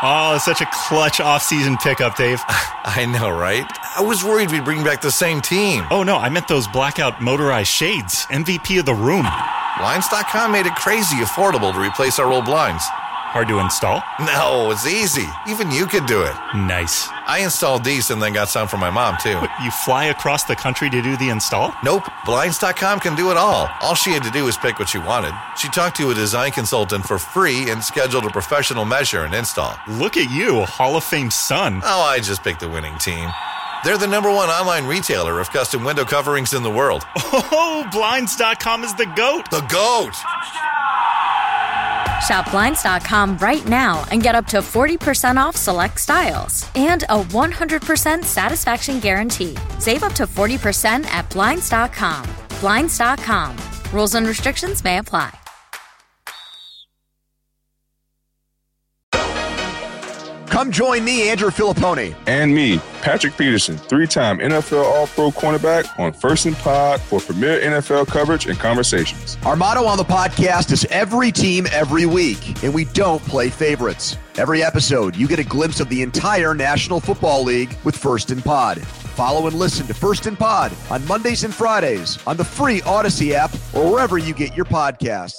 Oh, such a clutch off-season pickup, Dave. I know, right? I was worried we'd bring back the same team. Oh, no, I meant those blackout motorized shades. MVP of the room. Blinds.com made it crazy affordable to replace our old blinds. Hard to install? No, it's easy. Even you could do it. Nice. I installed these and then got some for my mom, too. What, you fly across the country to do the install? Nope. Blinds.com can do it all. All she had to do was pick what she wanted. She talked to a design consultant for free and scheduled a professional measure and install. Look at you, Hall of Fame son. Oh, I just picked the winning team. They're the #1 online retailer of custom window coverings in the world. Oh, Blinds.com is the GOAT. The GOAT! Shop Blinds.com right now and get up to 40% off select styles and a 100% satisfaction guarantee. Save up to 40% at Blinds.com. Blinds.com. Rules and restrictions may apply. Come join me, Andrew Filippone. And me, Patrick Peterson, 3-time NFL All-Pro cornerback on First and Pod for premier NFL coverage and conversations. Our motto on the podcast is every team, every week, and we don't play favorites. Every episode, you get a glimpse of the entire National Football League with First and Pod. Follow and listen to First and Pod on Mondays and Fridays on the free Odyssey app or wherever you get your podcasts.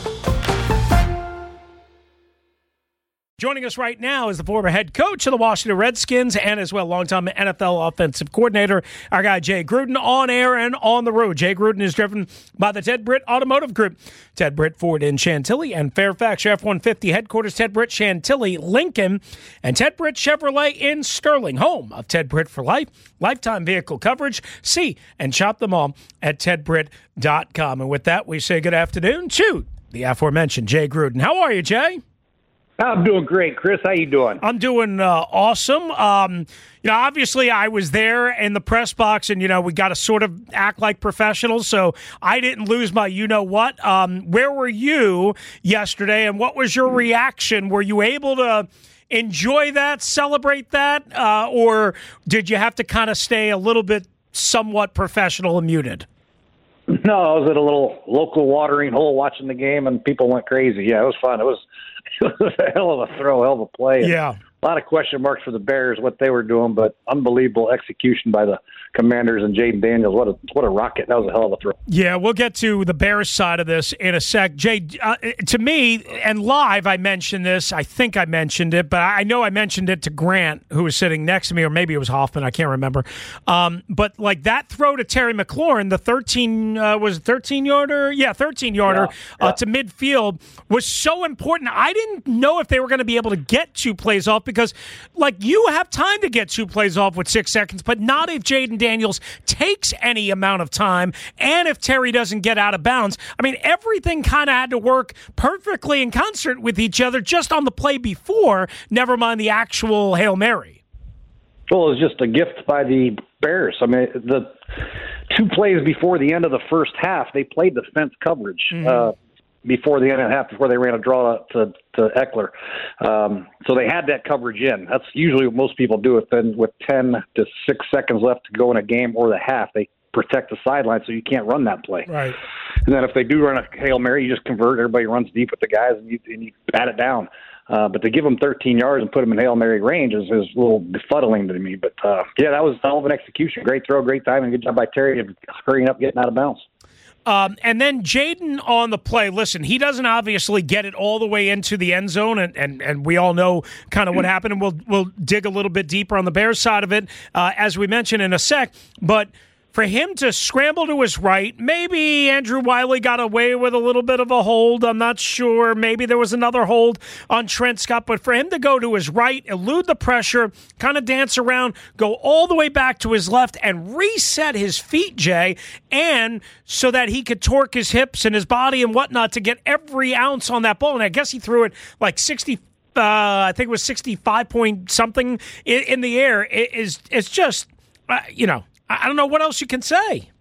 Joining us right now is the former head coach of the Washington Redskins and as well longtime NFL offensive coordinator, our guy Jay Gruden, on air and on the road. Jay Gruden is driven by the Ted Britt Automotive Group. Ted Britt Ford in Chantilly and Fairfax, your F-150 headquarters, Ted Britt Chantilly, Lincoln, and Ted Britt Chevrolet in Sterling, home of Ted Britt for life, lifetime vehicle coverage. See and shop them all at tedbritt.com. And with that, we say good afternoon to the aforementioned Jay Gruden. How are you, Jay? I'm doing great, Chris. How you doing? I'm doing awesome. Obviously I was there in the press box, and we got to sort of act like professionals, so I didn't lose my you-know-what. Where were you yesterday, and what was your reaction? Were you able to enjoy that, celebrate that, or did you have to kind of stay a little bit somewhat professional and muted? No, I was at a little local watering hole watching the game, and people went crazy. Yeah, it was fun. It was a hell of a throw, hell of a play. Yeah. A lot of question marks for the Bears, what they were doing, but unbelievable execution by the Commanders and Jaden Daniels. What a rocket. That was a hell of a throw. Yeah, we'll get to the Bears side of this in a sec. Jay, to me, and live I mentioned this. I think I mentioned it, but I know I mentioned it to Grant, who was sitting next to me, or maybe it was Hoffman. I can't remember. But like that throw to Terry McLaurin, the 13-yarder? Yeah, 13-yarder to midfield was so important. I didn't know if they were going to be able to get 2 plays off because, like, you have time to get 2 plays off with 6 seconds, but not if Jaden Daniels takes any amount of time and if Terry doesn't get out of bounds. I mean, everything kind of had to work perfectly in concert with each other just on the play before, never mind the actual Hail Mary. Well, it was just a gift by the Bears. I mean, the 2 plays before the end of the first half, they played the fence coverage. Before the end of the half, before they ran a draw to Eckler. So they had that coverage in. That's usually what most people do. Then with 10 to 6 seconds left to go in a game or the half, they protect the sideline so you can't run that play. Right. And then if they do run a Hail Mary, you just convert. Everybody runs deep with the guys, and you bat it down. But to give them 13 yards and put them in Hail Mary range is a little befuddling to me. But, yeah, that was a hell of an execution. Great throw, great timing. Good job by Terry of hurrying up, getting out of bounds. And then Jaden on the play, listen, he doesn't obviously get it all the way into the end zone, and we all know kind of what happened, and we'll dig a little bit deeper on the Bears side of it, as we mentioned in a sec, but for him to scramble to his right, maybe Andrew Wiley got away with a little bit of a hold. I'm not sure. Maybe there was another hold on Trent Scott. But for him to go to his right, elude the pressure, kind of dance around, go all the way back to his left, and reset his feet, Jay, and so that he could torque his hips and his body and whatnot to get every ounce on that ball. And I guess he threw it like 60. I think it was 65 point something in the air. It's just, I don't know what else you can say.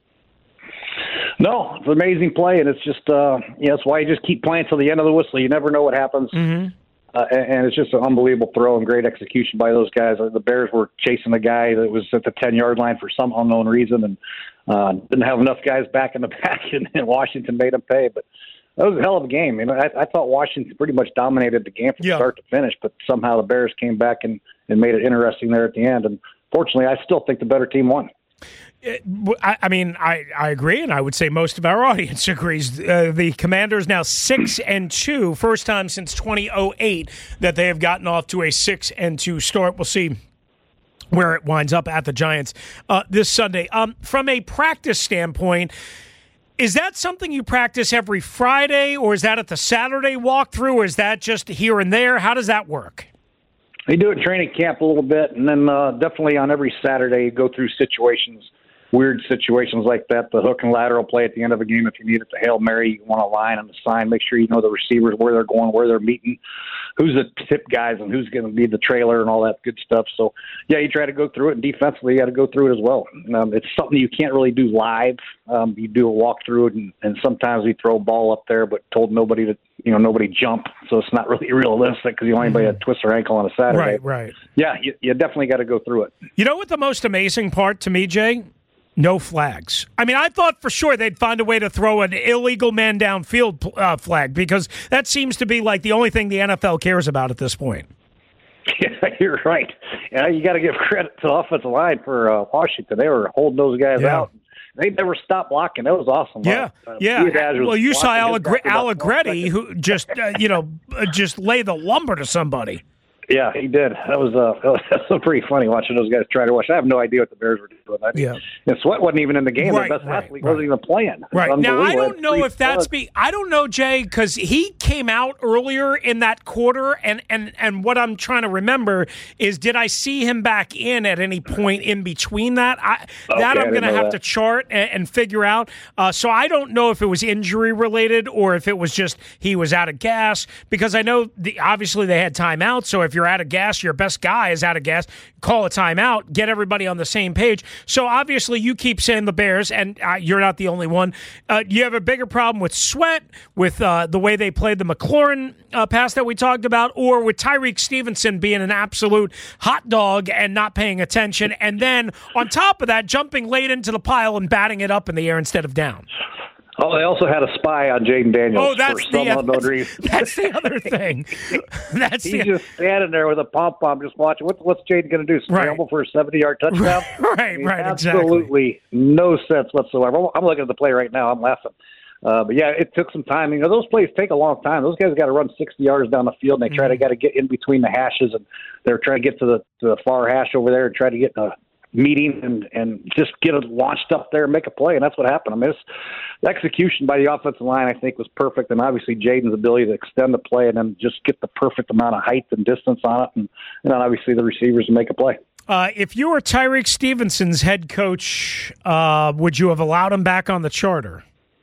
No, it's an amazing play, and it's just, that's why you just keep playing till the end of the whistle. You never know what happens. Mm-hmm. And it's just an unbelievable throw and great execution by those guys. The Bears were chasing the guy that was at the 10-yard line for some unknown reason, and didn't have enough guys back in the back, and Washington made them pay. But was a hell of a game. I thought Washington pretty much dominated the game from start to finish, but somehow the Bears came back and made it interesting there at the end. And fortunately, I still think the better team won. I agree, and I would say most of our audience agrees. The Commanders now 6-2, first time since 2008 that they have gotten off to a 6-2 start. We'll see where it winds up at the Giants this Sunday. From a practice standpoint, is that something you practice every Friday, or is that at the Saturday walkthrough, or is that just here and there? How does that work? They do it in training camp a little bit, and then definitely on every Saturday go through weird situations like that. The hook and lateral play at the end of a game. If you need it, the Hail Mary, you want a line on the sign. Make sure you know the receivers, where they're going, where they're meeting, who's the tip guys, and who's going to be the trailer and all that good stuff. So, yeah, you try to go through it, and defensively you got to go through it as well. It's something you can't really do live. You do a walkthrough, and sometimes we throw a ball up there, but told nobody to, nobody jump. So it's not really realistic because you want anybody to twist their ankle on a Saturday. Right. Yeah, you definitely got to go through it. You know what the most amazing part to me, Jay? No flags. I mean, I thought for sure they'd find a way to throw an illegal man downfield flag, because that seems to be like the only thing the NFL cares about at this point. Yeah, you're right. You got to give credit to the offensive line for Washington. They were holding those guys out. They never stopped blocking. That was awesome. Yeah. Well, you saw Allegretti, who just just lay the lumber to somebody. Yeah, he did. That was pretty funny watching those guys try to watch. I have no idea what the Bears were doing. And Sweat wasn't even in the game. Their best athlete wasn't even playing. Right. Now, I don't know if that's I don't know, Jay, because he came out earlier in that quarter, and what I'm trying to remember is, did I see him back in at any point in between that? I'm going to have to chart and figure out. So I don't know if it was injury related or if it was just he was out of gas, because I know obviously they had timeout. So if you're out of gas, your best guy is out of gas, call a timeout, get everybody on the same page. So obviously you keep saying the Bears, and you're not the only one. You have a bigger problem with Sweat, with the way they played the McLaurin pass that we talked about, or with Tyreek Stevenson being an absolute hot dog and not paying attention, and then on top of that, jumping late into the pile and batting it up in the air instead of down. Oh, they also had a spy on Jaden Daniels. Oh, that's the other thing. He's just standing there with a pom-pom just watching. What's Jaden going to do? Scramble for a 70-yard touchdown? Right, absolutely no sense whatsoever. I'm looking at the play right now. I'm laughing. But, yeah, it took some time. Those plays take a long time. Those guys got to run 60 yards down the field, and they got to get in between the hashes, and they're trying to get to the far hash over there and try to get meeting and just get it launched up there and make a play, and that's what happened. I mean, the execution by the offensive line, I think, was perfect, and obviously Jaden's ability to extend the play and then just get the perfect amount of height and distance on it, and then obviously the receivers to make a play. If you were Tyreek Stevenson's head coach, would you have allowed him back on the charter?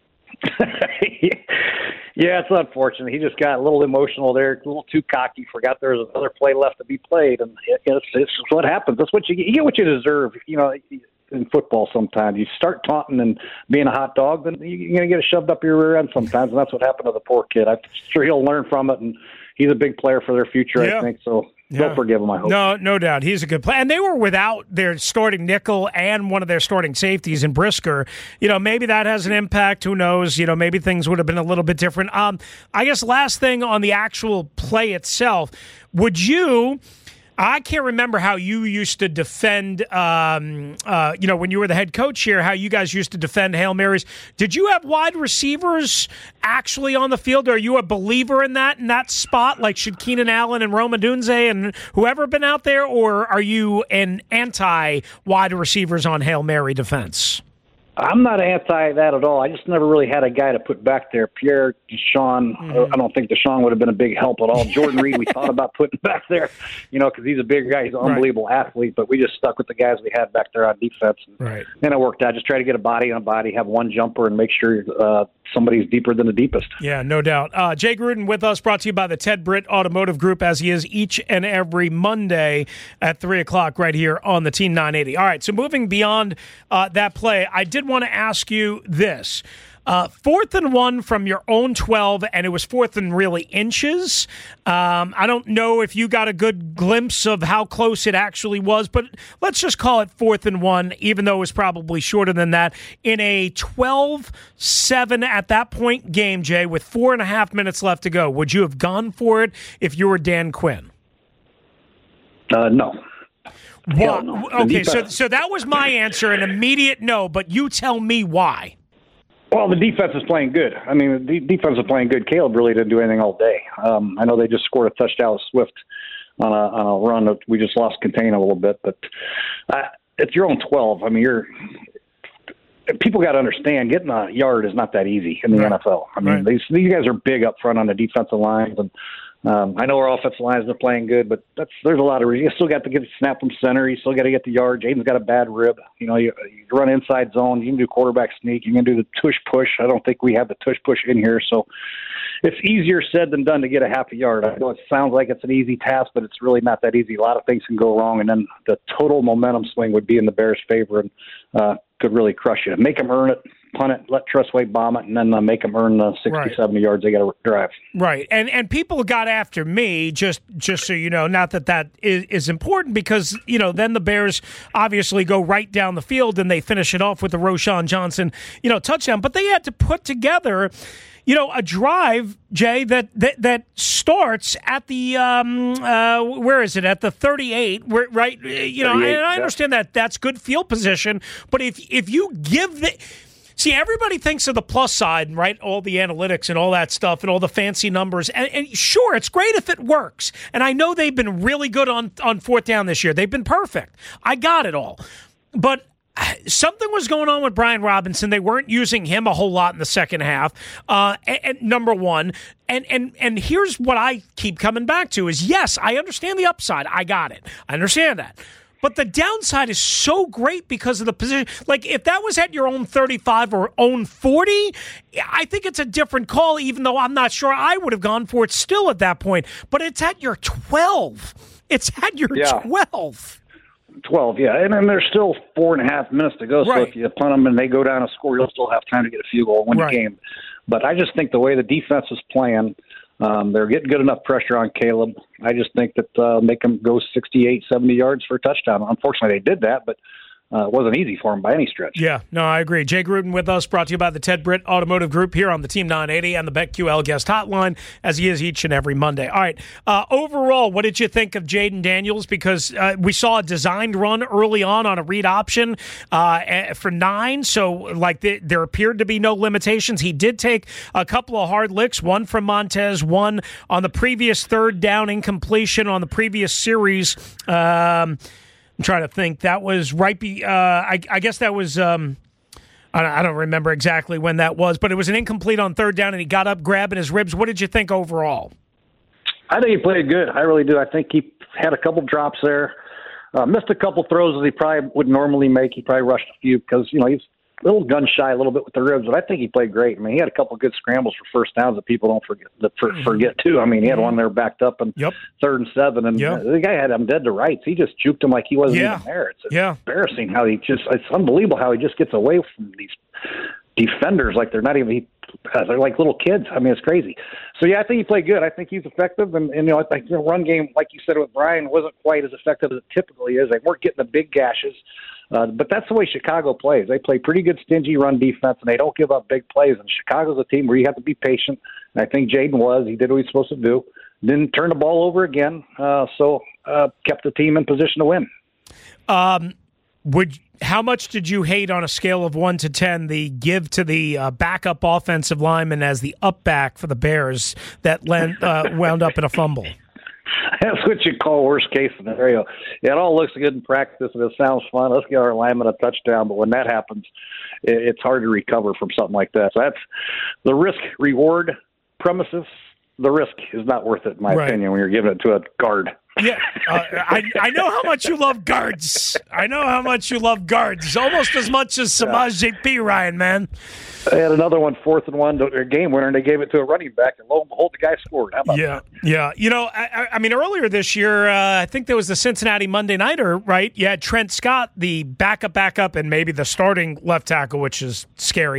Yeah, it's unfortunate. He just got a little emotional there, a little too cocky, forgot there was another play left to be played, and it's what happens. That's what you get what you deserve. In football sometimes. You start taunting and being a hot dog, then you're going to get it shoved up your rear end sometimes, and that's what happened to the poor kid. I'm sure he'll learn from it, and he's a big player for their future, I think, so don't forgive him, I hope. No doubt. He's a good player. And they were without their starting nickel and one of their starting safeties in Brisker. Maybe that has an impact. Who knows? Maybe things would have been a little bit different. I guess last thing on the actual play itself, would you... I can't remember how you used to defend, when you were the head coach here, how you guys used to defend Hail Marys. Did you have wide receivers actually on the field? Are you a believer in that spot? Like, should Keenan Allen and Rome Odunze and whoever been out there? Or are you an anti-wide receivers on Hail Mary defense? I'm not anti that at all. I just never really had a guy to put back there. Pierre Deshaun, I don't think Deshaun would have been a big help at all. Jordan Reed, we thought about putting back there, because he's a big guy. He's an unbelievable athlete, but we just stuck with the guys we had back there on defense. And it worked out. Just try to get a body on a body, have one jumper, and make sure somebody's deeper than the deepest. Yeah, no doubt. Jay Gruden with us, brought to you by the Ted Britt Automotive Group, as he is each and every Monday at 3 o'clock right here on the Team 980. All right, so moving beyond that play, I did want to ask you this. 4th and 1 from your own 12, and it was 4th and really inches. I don't know if you got a good glimpse of how close it actually was, but let's just call it 4th and 1, even though it was probably shorter than that, in a 12-7 at that point game, Jay, with 4.5 minutes left to go. Would you have gone for it if you were Dan Quinn? No. Well, no. Okay, so that was my answer, an immediate no, but you tell me why. Well, the defense is playing good. I mean, the defense is playing good. Caleb really didn't do anything all day. I know they just scored a touchdown with Swift on a run that we just lost contain a little bit, but if you're on 12, I mean, people got to understand getting a yard is not that easy in the NFL. I mean, these guys are big up front on the defensive lines, and I know our offensive lines are playing good, but there's a lot of you still got to get the snap from center. You still got to get the yard. Jaden's got a bad rib. You know, you run inside zone. You can do quarterback sneak. You can do the tush push. I don't think we have the tush push in here, so it's easier said than done to get a half a yard. I know it sounds like it's an easy task, but it's really not that easy. A lot of things can go wrong, and then the total momentum swing would be in the Bears' favor and could really crush you. Make them earn it, punt it, let Tressway bomb it, and then make them earn the 60, 70 yards they got to drive. Right, and people got after me, just so you know, not that is important, because, you know, then the Bears obviously go right down the field and they finish it off with the Roschon Johnson, you know, touchdown. But they had to put together, you know, a drive, Jay, that starts at the where is it? At the 38, right? You know, and I understand that that's good field position, but if you give the see, everybody thinks of the plus side, right? All the analytics and all that stuff and all the fancy numbers, and sure, it's great if it works. And I know they've been really good on 4th down this year. They've been perfect. I got it all, but something was going on with Brian Robinson. They weren't using him a whole lot in the second half. And number one, and here's what I keep coming back to is, yes, I understand the upside. I got it. I understand that. But the downside is so great because of the position. Like, if that was at your own 35 or own 40, I think it's a different call, even though I'm not sure I would have gone for it still at that point. But it's at your 12. It's at your 12. 12, yeah. And then there's still 4.5 minutes to go. So if you punt them and they go down and score, you'll still have time to get a field goal and win the game. But I just think the way the defense is playing, they're getting good enough pressure on Caleb. I just think that make them go 68, 70 yards for a touchdown. Unfortunately, they did that, but it wasn't easy for him by any stretch. Yeah, no, I agree. Jay Gruden with us, brought to you by the Ted Britt Automotive Group here on the Team 980 and the BetQL guest hotline, as he is each and every Monday. All right, overall, what did you think of Jaden Daniels? Because we saw a designed run early on a read option for 9, so like there appeared to be no limitations. He did take a couple of hard licks, one from Montez, one on the previous 3rd down incompletion on the previous series. I'm trying to think. That was right. I guess that was. I don't remember exactly when that was, but it was an incomplete on 3rd down, and he got up, grabbing his ribs. What did you think overall? I think he played good. I really do. I think he had a couple drops there, missed a couple throws that he probably would normally make. He probably rushed a few because he's a little gun shy a little bit with the ribs, but I think he played great. I mean, he had a couple good scrambles for first downs that people don't forget too. I mean, he had one there backed up in 3rd and 7, and the guy had him dead to rights. He just juked him like he wasn't even there. It's embarrassing how it's unbelievable how he just gets away from these defenders like they're not even they're like little kids. I mean, it's crazy. So I think he played good. I think he's effective, and I think the run game, like you said with Brian, wasn't quite as effective as it typically is. They weren't getting the big gashes. But that's the way Chicago plays. They play pretty good, stingy run defense, and they don't give up big plays. And Chicago's a team where you have to be patient. And I think Jaden was. He did what he was supposed to do. Didn't turn the ball over again, so kept the team in position to win. How much did you hate on a scale of 1 to 10 the give to the backup offensive lineman as the up back for the Bears that wound up in a fumble? That's what you call worst case scenario. It all looks good in practice and it sounds fun. Let's get our lineman a touchdown. But when that happens, it's hard to recover from something like that. So that's the risk-reward premises. The risk is not worth it, in my opinion, when you're giving it to a guard. Yeah, I know how much you love guards. I know how much you love guards, almost as much as Samaje Perine, man. They had another one, 4th and 1, their game winner, and they gave it to a running back, and lo and behold, the guy scored. How about that? Yeah. You know, I mean, earlier this year, I think there was the Cincinnati Monday Nighter, right? You had Trent Scott, the backup, and maybe the starting left tackle, which is scary,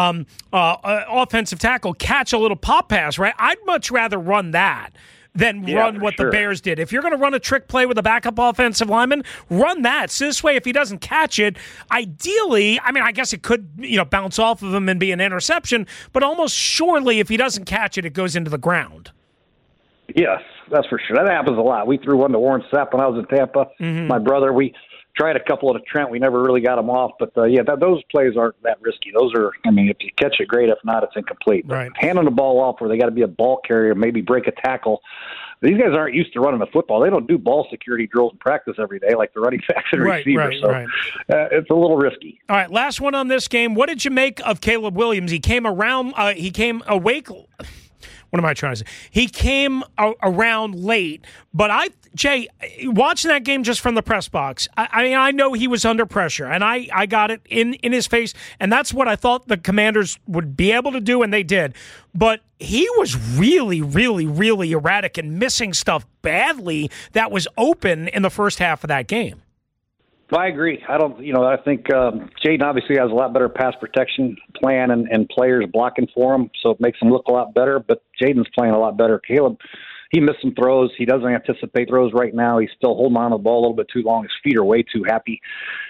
offensive tackle, catch a little pop pass, right? I'd much rather run that than run what the Bears did. If you're going to run a trick play with a backup offensive lineman, run that. So this way, if he doesn't catch it, ideally, I mean, I guess it could, bounce off of him and be an interception, but almost surely if he doesn't catch it, it goes into the ground. Yes, that's for sure. That happens a lot. We threw one to Warren Sapp when I was in Tampa. Mm-hmm. My brother, we tried a couple to Trent. We never really got them off. But, those plays aren't that risky. Those are, if you catch it, great. If not, it's incomplete. Right. Handing the ball off where they got to be a ball carrier, maybe break a tackle. These guys aren't used to running the football. They don't do ball security drills in practice every day like the running backs and receivers. Right. It's a little risky. All right, last one on this game. What did you make of Caleb Williams? He came awake. What am I trying to say? He came around late, but Jay, watching that game just from the press box, I know he was under pressure, and I got it in his face, and that's what I thought the Commanders would be able to do, and they did. But he was really, really, really erratic and missing stuff badly that was open in the first half of that game. I agree. I think Jaden obviously has a lot better pass protection plan and players blocking for him, so it makes him look a lot better, but Jaden's playing a lot better. Caleb, he missed some throws. He doesn't anticipate throws right now. He's still holding on to the ball a little bit too long. His feet are way too happy.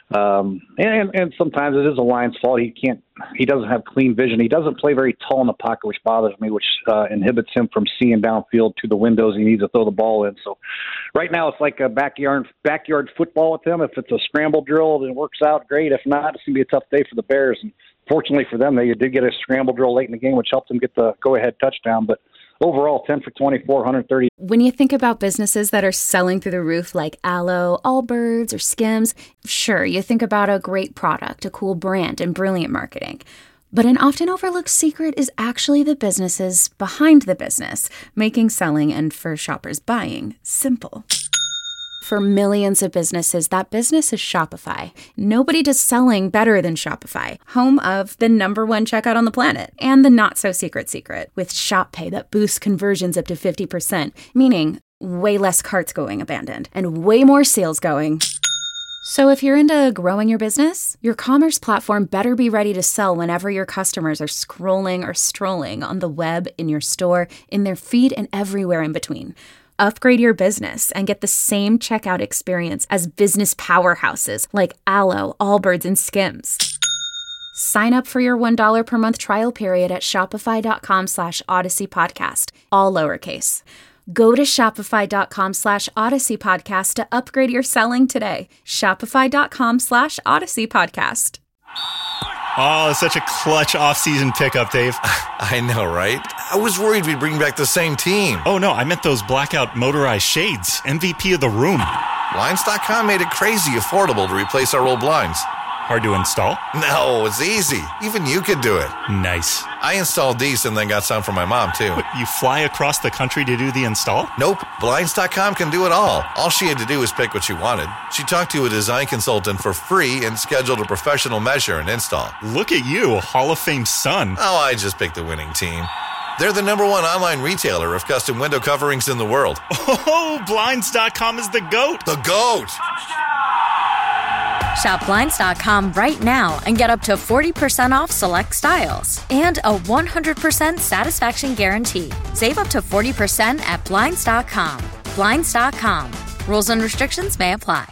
And sometimes it is a line's fault. He doesn't have clean vision. He doesn't play very tall in the pocket, which bothers me, which inhibits him from seeing downfield to the windows he needs to throw the ball in. So right now it's like a backyard football with him. If it's a scramble drill, then it works out great. If not, it's going to be a tough day for the Bears. And fortunately for them, they did get a scramble drill late in the game, which helped them get the go-ahead touchdown. But overall, 10 for 24, 130. When you think about businesses that are selling through the roof like Aloe, Allbirds, or Skims, sure, you think about a great product, a cool brand, and brilliant marketing. But an often overlooked secret is actually the businesses behind the business, making selling and, for shoppers, buying simple. For millions of businesses, that business is Shopify. Nobody does selling better than Shopify, home of the #1 checkout on the planet, and the not-so-secret secret, with Shop Pay that boosts conversions up to 50%, meaning way less carts going abandoned, and way more sales going. So if you're into growing your business, your commerce platform better be ready to sell whenever your customers are scrolling or strolling on the web, in your store, in their feed, and everywhere in between. Upgrade your business and get the same checkout experience as business powerhouses like Aloe, Allbirds, and Skims. Sign up for your $1 per month trial period at shopify.com/Odyssey Podcast, all lowercase. Go to shopify.com/Odyssey Podcast to upgrade your selling today. Shopify.com/Odyssey Podcast. Oh, such a clutch off-season pickup, Dave. I know, right? I was worried we'd bring back the same team. Oh, no, I meant those blackout motorized shades. MVP of the room. Blinds.com made it crazy affordable to replace our old blinds. Hard to install? No, it's easy. Even you could do it. Nice. I installed these and then got some for my mom, too. What, you fly across the country to do the install? Nope. Blinds.com can do it all. All she had to do was pick what she wanted. She talked to a design consultant for free and scheduled a professional measure and install. Look at you, Hall of Fame son. Oh, I just picked the winning team. They're the #1 online retailer of custom window coverings in the world. Oh, Blinds.com is the GOAT. The GOAT! Shop Blinds.com right now and get up to 40% off select styles and a 100% satisfaction guarantee. Save up to 40% at Blinds.com. Blinds.com. Rules and restrictions may apply.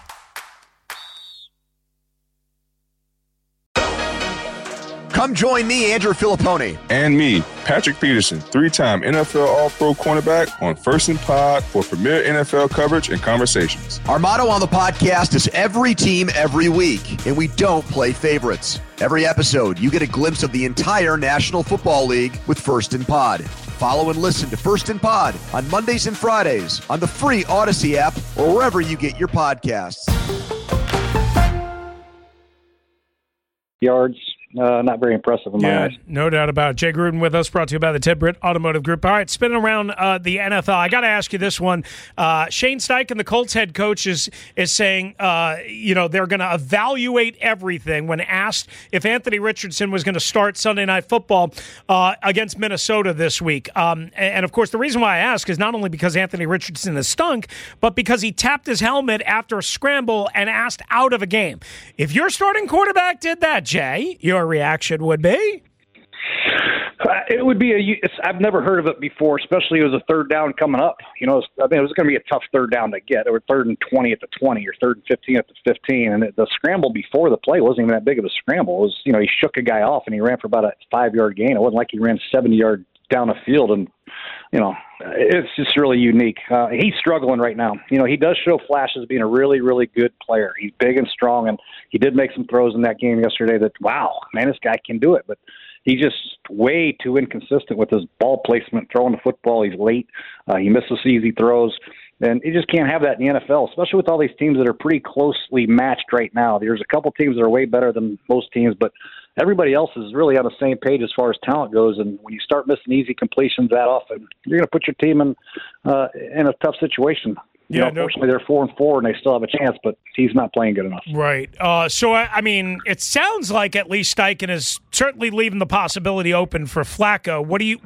Come join me, Andrew Filippone. And me, Patrick Peterson, 3-time NFL All-Pro cornerback on First and Pod for premier NFL coverage and conversations. Our motto on the podcast is every team, every week, and we don't play favorites. Every episode, you get a glimpse of the entire National Football League with First and Pod. Follow and listen to First and Pod on Mondays and Fridays on the free Odyssey app or wherever you get your podcasts. Yards. not very impressive in my eyes. No doubt about it. Jay Gruden with us, brought to you by the Ted Britt Automotive Group. All right, spinning around the NFL. I got to ask you this one. Shane Steichen, the Colts head coach, is saying, they're going to evaluate everything when asked if Anthony Richardson was going to start Sunday Night Football against Minnesota this week. And, of course, the reason why I ask is not only because Anthony Richardson has stunk, but because he tapped his helmet after a scramble and asked out of a game. If your starting quarterback did that, Jay, your reaction would be? It would be I've never heard of it before, especially it was a third down coming up. It was going to be a tough third down to get. It was 3rd and 20 at the 20 or 3rd and 15 at the 15. And the scramble before the play wasn't even that big of a scramble. It was, he shook a guy off and he ran for about a 5-yard gain. It wasn't like he ran 70 yards down the field. And, it's just really unique. He's struggling right now. He does show flashes of being a really, really good player. He's big and strong, and he did make some throws in that game yesterday that, wow, man, this guy can do it. But he's just way too inconsistent with his ball placement, throwing the football. He's late. He misses easy throws. And you just can't have that in the NFL, especially with all these teams that are pretty closely matched right now. There's a couple teams that are way better than most teams, but everybody else is really on the same page as far as talent goes. And when you start missing easy completions that often, you're going to put your team in a tough situation. Unfortunately, they're 4-4 and they still have a chance, but he's not playing good enough. Right. It sounds like at least Steichen is certainly leaving the possibility open for Flacco.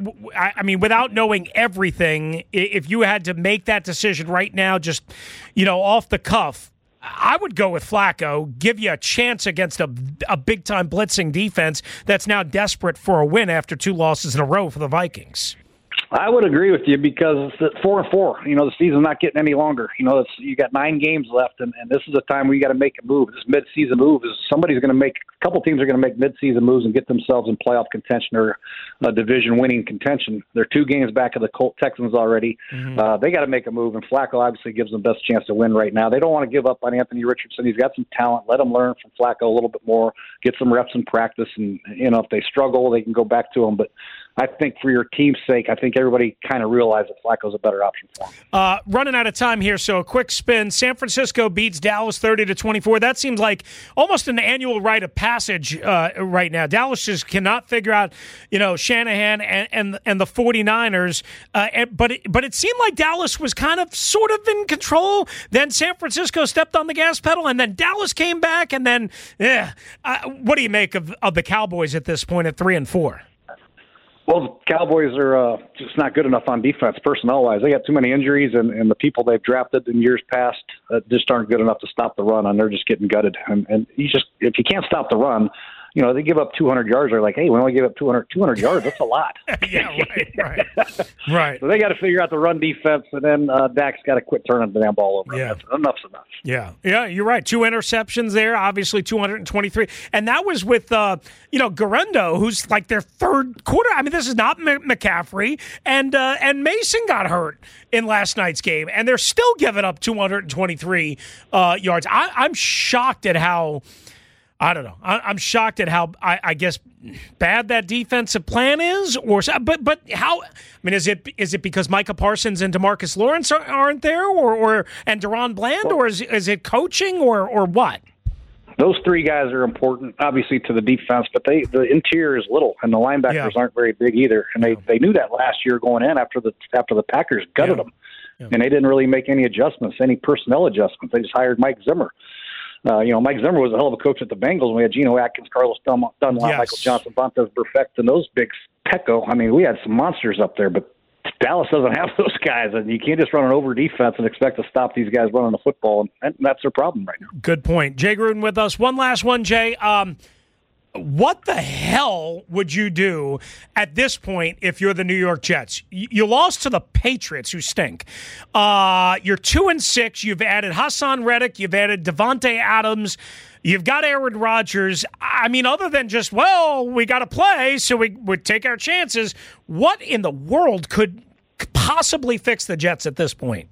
Without knowing everything, if you had to make that decision right now, just, off the cuff, I would go with Flacco, give you a chance against a big-time blitzing defense that's now desperate for a win after 2 losses in a row for the Vikings. I would agree with you because it's 4-4. The season's not getting any longer. You got 9 games left, and this is a time where you got to make a move. This mid-season move is somebody's going to make. A couple teams are going to make mid-season moves and get themselves in playoff contention or division-winning contention. They're 2 games back of the Texans already. Mm-hmm. They got to make a move, and Flacco obviously gives them the best chance to win right now. They don't want to give up on Anthony Richardson. He's got some talent. Let him learn from Flacco a little bit more. Get some reps in practice, and if they struggle, they can go back to him. But I think for your team's sake, I think everybody kind of realized that Flacco's a better option for him. Running out of time here, so a quick spin. San Francisco beats Dallas 30-24. That seems like almost an annual rite of passage right now. Dallas just cannot figure out, Shanahan and the 49ers. But it seemed like Dallas was kind of sort of in control. Then San Francisco stepped on the gas pedal, and then Dallas came back. And then, what do you make of the Cowboys at this point at 3-4? Well, the Cowboys are just not good enough on defense, personnel-wise. They got too many injuries, and the people they've drafted in years past just aren't good enough to stop the run, and they're just getting gutted. And if you can't stop the run, they give up 200 yards. They're like, hey, we only give up 200 yards. That's a lot. Yeah, right. So they got to figure out the run defense, and then Dak's got to quit turning the damn ball over. Yeah. Enough's enough. Yeah, you're right. 2 interceptions there, obviously 223. And that was with, Guerrero, who's like their third quarter. I mean, this is not McCaffrey. And Mason got hurt in last night's game, and they're still giving up 223 yards. I'm shocked at how... I don't know. I'm shocked at how I guess bad that defensive plan is, but how? I mean, is it because Micah Parsons and DeMarcus Lawrence aren't there, or and Deron Bland, or is it coaching, or what? Those 3 guys are important, obviously, to the defense, but the interior is little, and the linebackers aren't very big either. And they knew that last year going in after the Packers gutted them, and they didn't really make any adjustments, any personnel adjustments. They just hired Mike Zimmer. Mike Zimmer was a hell of a coach at the Bengals. We had Geno Atkins, Carlos Dunlap, Michael Johnson, Vontaze Burfict, and those big Petco. I mean, we had some monsters up there, but Dallas doesn't have those guys, and you can't just run an over defense and expect to stop these guys running the football, and that's their problem right now. Good point. Jay Gruden with us. One last one, Jay. What the hell would you do at this point if you're the New York Jets? You lost to the Patriots, who stink. You're 2-6. You've added Hassan Reddick. You've added Devontae Adams. You've got Aaron Rodgers. I mean, other than just, we got to play, so we would take our chances. What in the world could possibly fix the Jets at this point?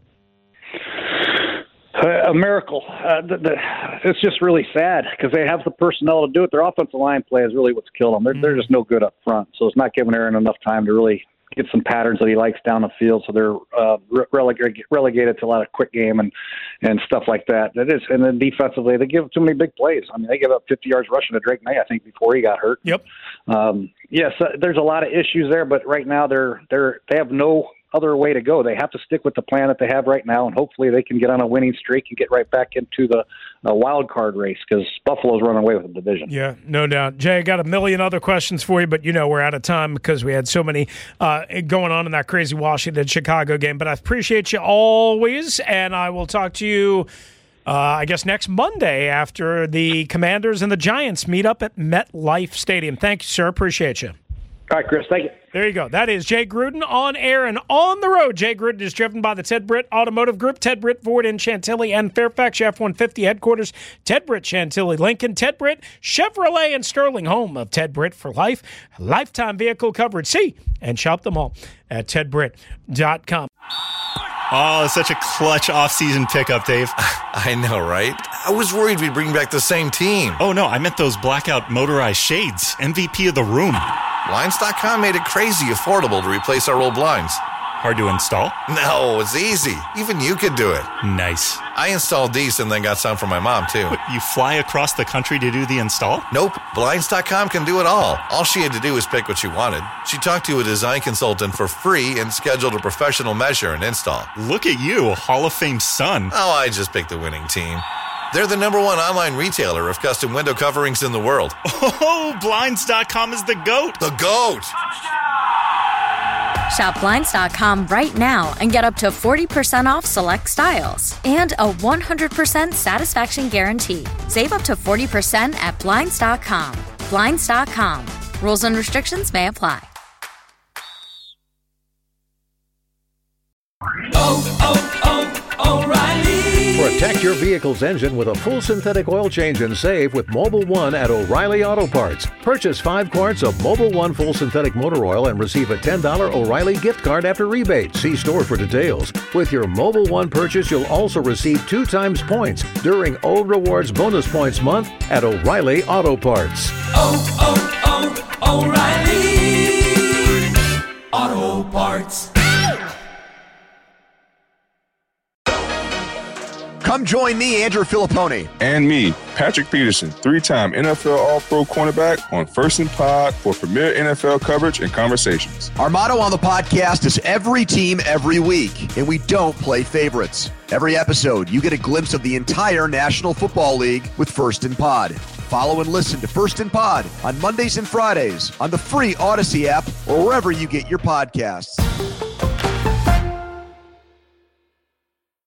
A miracle. It's just really sad because they have the personnel to do it. Their offensive line play is really what's killed them. They're just no good up front, so it's not giving Aaron enough time to really get some patterns that he likes down the field. So they're relegated to a lot of quick game and stuff like that. That is, and then defensively, they give too many big plays. I mean, they give up 50 yards rushing to Drake May, I think, before he got hurt. Yep. Yes, there's a lot of issues there, but right now they have no other way to go. They have to stick with the plan that they have right now, and hopefully they can get on a winning streak and get right back into the wild card race, because Buffalo's running away with the division. Yeah, no doubt. Jay, I got a million other questions for you, but we're out of time because we had so many going on in that crazy Washington-Chicago game. But I appreciate you always, and I will talk to you I guess next Monday after the Commanders and the Giants meet up at MetLife Stadium. Thank you, sir. Appreciate you. All right, Chris. Thank you. There you go. That is Jay Gruden on air and on the road. Jay Gruden is driven by the Ted Britt Automotive Group, Ted Britt Ford in Chantilly and Fairfax, F-150 headquarters, Ted Britt Chantilly Lincoln, Ted Britt Chevrolet and Sterling, home of Ted Britt for life, lifetime vehicle coverage. See and shop them all at tedbritt.com. Oh, it's such a clutch off-season pickup, Dave. I know, right? I was worried we'd bring back the same team. Oh, no, I meant those blackout motorized shades. MVP of the room. Blinds.com made it crazy affordable to replace our old blinds. Hard to install? No, it's easy. Even you could do it. Nice. I installed these and then got some for my mom, too. What, you fly across the country to do the install? Nope. Blinds.com can do it all. All she had to do was pick what she wanted. She talked to a design consultant for free and scheduled a professional measure and install. Look at you, a Hall of Fame son. Oh, I just picked the winning team. They're the #1 online retailer of custom window coverings in the world. Oh, Blinds.com is the GOAT. The GOAT! Shop Blinds.com right now and get up to 40% off select styles and a 100% satisfaction guarantee. Save up to 40% at Blinds.com. Blinds.com. Rules and restrictions may apply. O'Reilly. Protect your vehicle's engine with a full synthetic oil change and save with Mobil 1 at O'Reilly Auto Parts. Purchase 5 quarts of Mobil 1 full synthetic motor oil and receive a $10 O'Reilly gift card after rebate. See store for details. With your Mobil 1 purchase, you'll also receive 2 times points during Old Rewards Bonus Points Month at O'Reilly Auto Parts. O'Reilly Auto Parts. Come join me, Andrew Filipponi. And me, Patrick Peterson, 3-time NFL All-Pro cornerback on First and Pod for premier NFL coverage and conversations. Our motto on the podcast is every team, every week, and we don't play favorites. Every episode, you get a glimpse of the entire National Football League with First and Pod. Follow and listen to First and Pod on Mondays and Fridays on the free Odyssey app or wherever you get your podcasts.